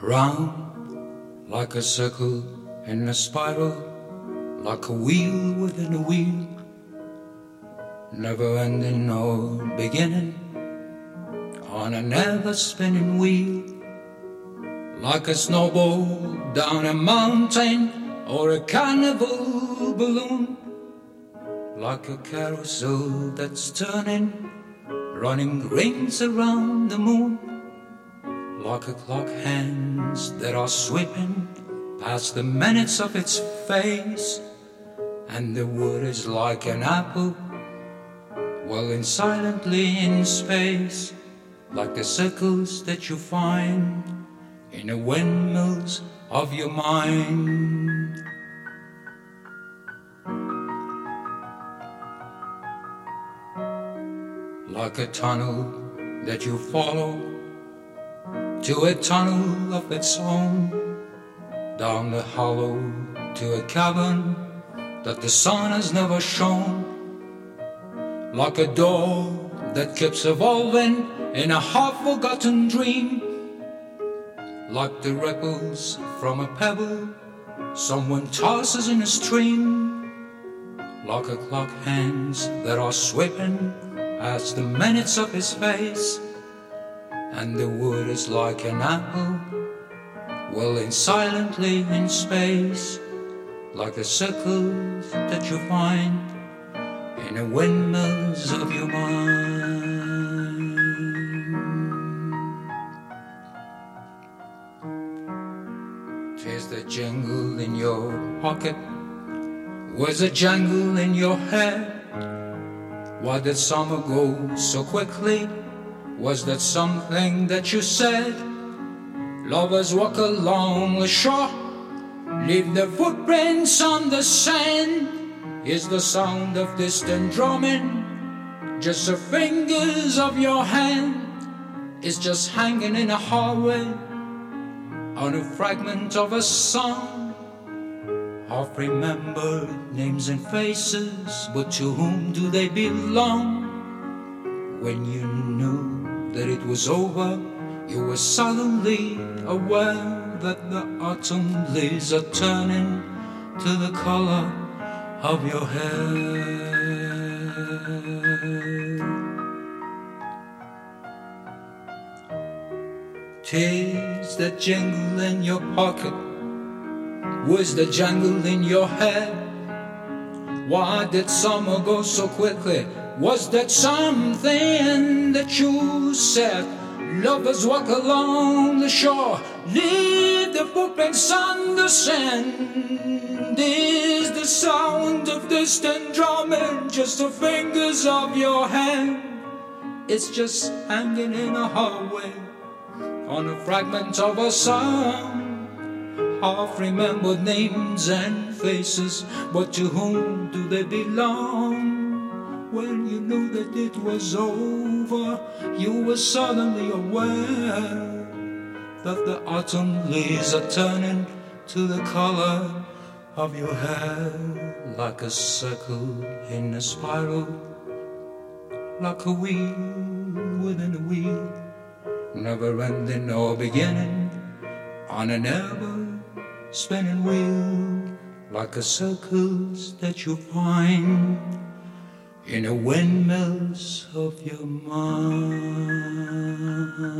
Round like a circle in a spiral, like a wheel within a wheel, never ending or beginning, on a never spinning wheel, like a snowball down a mountain or a carnival balloon, like a carousel that's turning, running rings around the moon, like a clock hands that are sweeping past the minutes of its face, and the wood is like an apple whirling silently in space, like the circles that you find in the windmills of your mind. Like a tunnel that you follow to a tunnel of its own, down the hollow to a cavern that the sun has never shown, like a door that keeps evolving in a half-forgotten dream, like the ripples from a pebble someone tosses in a stream, like a clock hands that are sweeping past the minutes of his face, and the wood is like an apple whirling silently in space, like the circles that you find in the windmills of your mind. 'Tis the jingle in your pocket, was a jangle in your head. Why did summer go so quickly? Was that something that you said? Lovers walk along the shore, leave their footprints on the sand. Is the sound of distant drumming just the fingers of your hand? It's just hanging in a hallway on a fragment of a song, half remembered names and faces, but to whom do they belong? When you knew that it was over, you were suddenly aware that the autumn leaves are turning to the color of your hair. 'Tis the jingle in your pocket, was the jangle in your head. Why did summer go so quickly? Was that something that you said? Lovers walk along the shore, leave the footprints on the sand. Is the sound of distant drumming just the fingers of your hand? It's just hanging in a hallway on a fragment of a song, half remembered names and faces, but to whom do they belong? When you knew that it was over, you were suddenly aware that the autumn leaves are turning to the color of your hair, like a circle in a spiral, like a wheel within a wheel, never ending or beginning, on an ever spinning wheel, like the circles that you find in the windmills of your mind.